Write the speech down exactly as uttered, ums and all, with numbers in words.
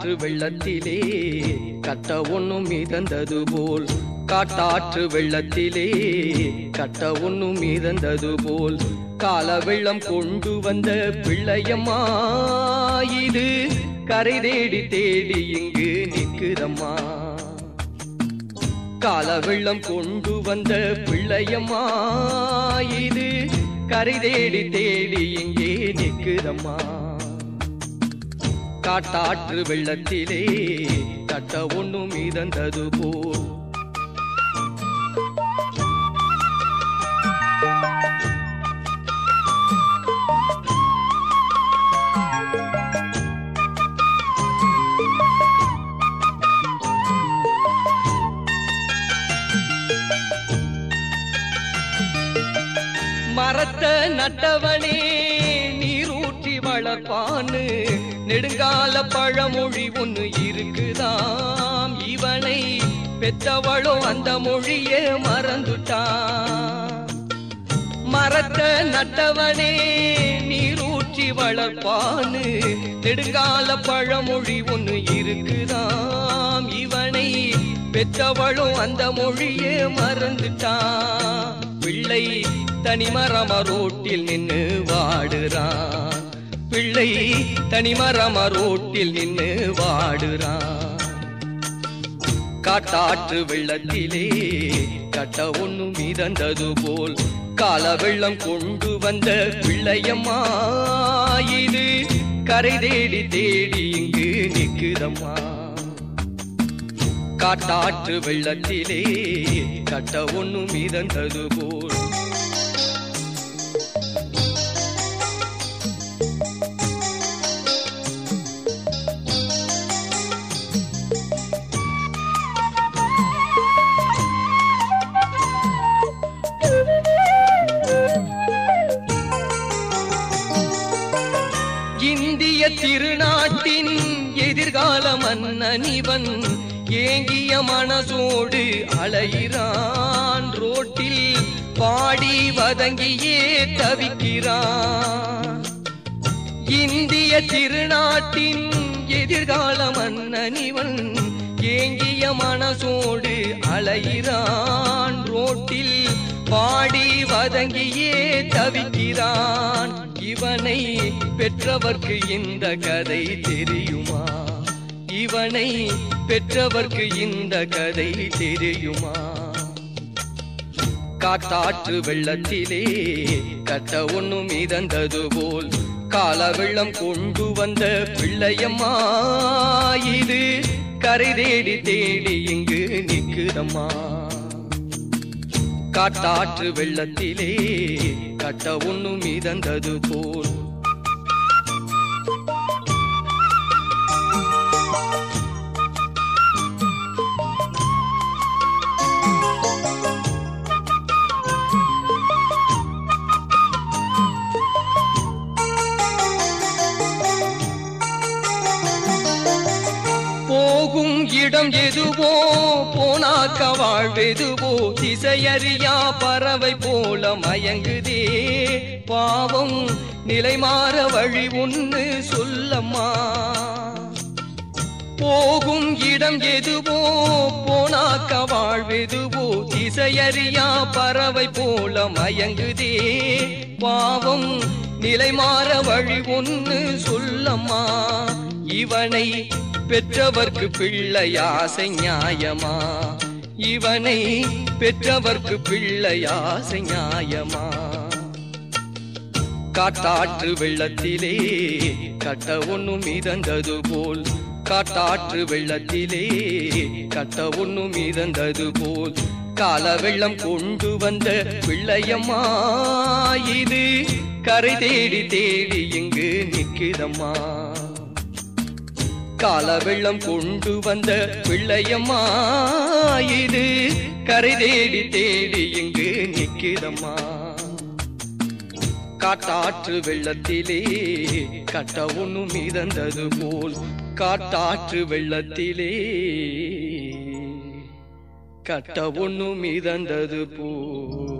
காட்டாற்று வெள்ளத்திலே கட்ட ஒண்ணும் மிதந்தது போல், காட்டாற்று வெள்ளத்திலே கட்ட ஒண்ணும் மிதந்தது போல், கால வெள்ளம் கொண்டு வந்த பிள்ளையம்மா இது கரை தேடி தேடி இங்கு நிற்குதம்மா. கால வெள்ளம் கொண்டு வந்த பிள்ளையம்மா இது கரை தேடி தேடி இங்கே நிற்குதம்மா. காட்டாற்று வெள்ளத்திலே கட்ட ஒண்ணும் மிதந்தது போல், மரத்த நட்டவனே நீரூற்றி வளர்ப்பான்னு நெடுங்கால பழமொழி ஒண்ணு இருக்குதாம். இவனை பெற்றவளோ அந்த மொழியே மறந்துட்டான். மரத்த நட்டவனே நீரூற்றி வளர்ப்பான்னு நெடுங்கால பழமொழி ஒண்ணு இருக்குதாம். இவனை பெற்றவளோ அந்த மொழியே மறந்துட்டான். பிள்ளை தனிமரம ரோட்டில் நின்று வாடுறான், பிள்ளை தனிமரம ரோட்டில் நின்று வாடுறான். காட்டாற்று வெள்ளத்திலே கட்ட ஒண்ணும் மிதந்தது போல், கால வெள்ளம் கொண்டு வந்த பிள்ளையம்மா இது கரை தேடி தேடி இங்கு நிற்குதம்மா. காட்டாற்று வெள்ளத்திலே கட்ட ஒண்ணும் மிதந்தது போல், இந்திய திருநாட்டின் எதிர்கால மன்னன் இவன் ஏங்கிய மனசோடு அலைகிறான். ரோட்டில் பாடி வதங்கியே தவிக்கிறான். இந்திய திருநாட்டின் எதிர்கால மன்னன் இவன் ஏங்கிய மனசோடு அலைகிறான். ரோட்டில் பாடி வதங்கியே தவிக்கிறான். இவனை பெற்றவர்க்கு இந்த கதை தெரியுமா? இவனை பெற்றவர்க்கு இந்த கதை தெரியுமா? காட்டாற்று வெள்ளத்திலே கட்ட ஒண்ணும் மிதந்தது போல், கால வெள்ளம் கொண்டு வந்த பிள்ளையம்மா இது கரை தேடி தேடி இங்கு நிற்குதம்மா. காட்டாற்று வெள்ளத்திலே கட்ட ஒண்ணும் மிதந்தது போல், போகும் இடம் எதுவோ போனாக்க வாழ்வெதுவோ, திசையறியா பறவை போல மயங்குதே பாவம் நிலை மாற வழி ஒன்று சொல்லம்மா. போகும் இடம் எதுவோ போனாக்க வாழ்வெதுவோ, திசையறியா பறவை போல மயங்குதே பாவம் நிலை மாற வழி ஒன்று சொல்லம்மா. இவனை பெற்றவர்க்கு பிள்ளையாசை நியாயமா? இவனை பெற்றவர்க்கு பிள்ளையாசை நியாயமா? காட்டாற்று வெள்ளத்திலே கட்ட ஒண்ணும் மிதந்தது போல், காட்டாற்று வெள்ளத்திலே கட்ட ஒண்ணும் மிதந்தது போல், கால வெள்ளம் கொண்டு வந்த பிள்ளையம்மா இது கரை தேடி தேடி இங்கு நிற்குதம்மா. கால வெள்ளம் கொண்டு வந்த பிள்ளையம்மா இது கரை தேடி தேடி இங்கு நிற்குதம்மா. காட்டாற்று வெள்ளத்திலே கட்ட ஒண்ணும் மிதந்தது போல், காட்டாற்று வெள்ளத்திலே கட்ட ஒண்ணும் மிதந்தது போல்.